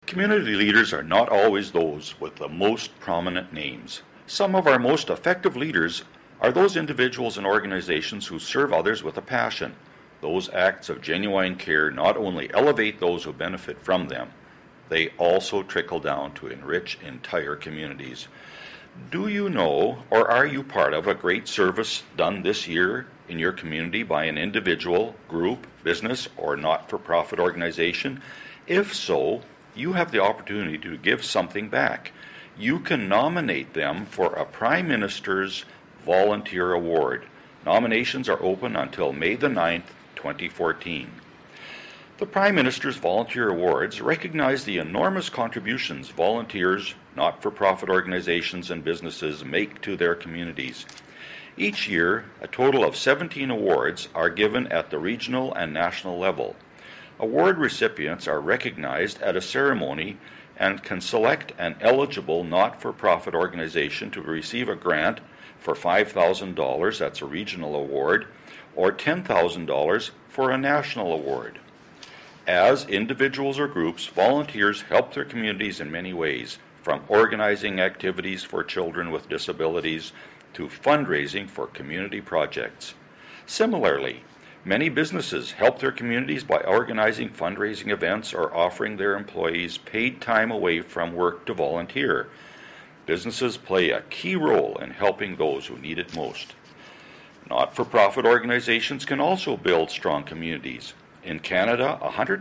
Community leaders are not always those with the most prominent names. Some of our most effective leaders are those individuals and organizations who serve others with a passion. Those acts of genuine care not only elevate those who benefit from them, they also trickle down to enrich entire communities. Do you know, or are you part of a great service done this year in your community by an individual, group, business, or not-for-profit organization? If so, you have the opportunity to give something back. You can nominate them for a Prime Minister's Volunteer Award. Nominations are open until May the 9th, 2014. The Prime Minister's Volunteer Awards recognize the enormous contributions volunteers, not-for-profit organizations, and businesses make to their communities. Each year, a total of 17 awards are given at the regional and national level. Award recipients are recognized at a ceremony and can select an eligible not-for-profit organization to receive a grant for $5,000, that's a regional award, or $10,000 for a national award. As individuals or groups, volunteers help their communities in many ways, from organizing activities for children with disabilities to fundraising for community projects. Similarly, many businesses help their communities by organizing fundraising events or offering their employees paid time away from work to volunteer. Businesses play a key role in helping those who need it most. Not-for-profit organizations can also build strong communities. In Canada,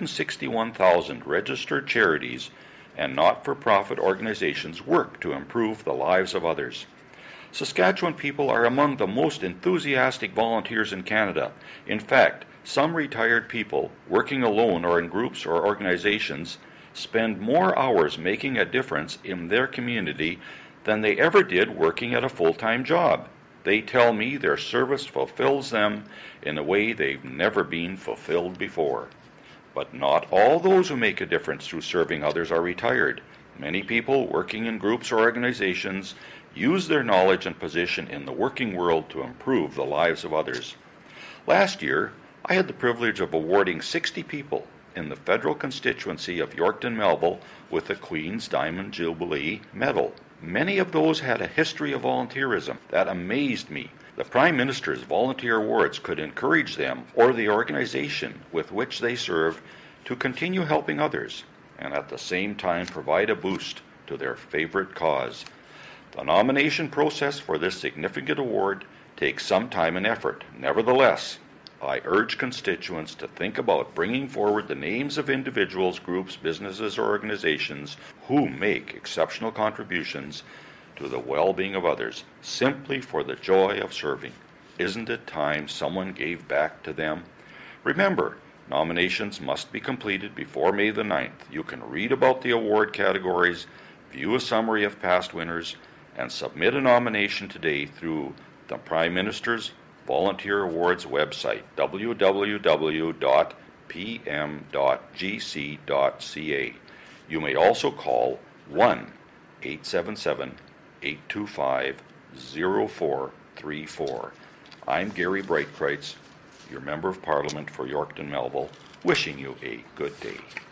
161,000 registered charities and not-for-profit organizations work to improve the lives of others. Saskatchewan people are among the most enthusiastic volunteers in Canada. In fact, some retired people, working alone or in groups or organizations, spend more hours making a difference in their community than they ever did working at a full-time job. They tell me their service fulfills them in a way they've never been fulfilled before. But not all those who make a difference through serving others are retired. Many people working in groups or organizations use their knowledge and position in the working world to improve the lives of others. Last year, I had the privilege of awarding 60 people in the federal constituency of Yorkton-Melville with the Queen's Diamond Jubilee Medal. Many of those had a history of volunteerism. That amazed me. The Prime Minister's Volunteer Awards could encourage them or the organization with which they serve to continue helping others and at the same time provide a boost to their favorite cause. The nomination process for this significant award takes some time and effort. Nevertheless, I urge constituents to think about bringing forward the names of individuals, groups, businesses, or organizations who make exceptional contributions to the well-being of others simply for the joy of serving. Isn't it time someone gave back to them? Remember, nominations must be completed before May the 9th. You can read about the award categories, view a summary of past winners, and submit a nomination today through the Prime Minister's Volunteer Awards website, www.pm.gc.ca. You may also call 1-877-825-0434. I'm Gary Breitkreutz, your Member of Parliament for Yorkton-Melville, wishing you a good day.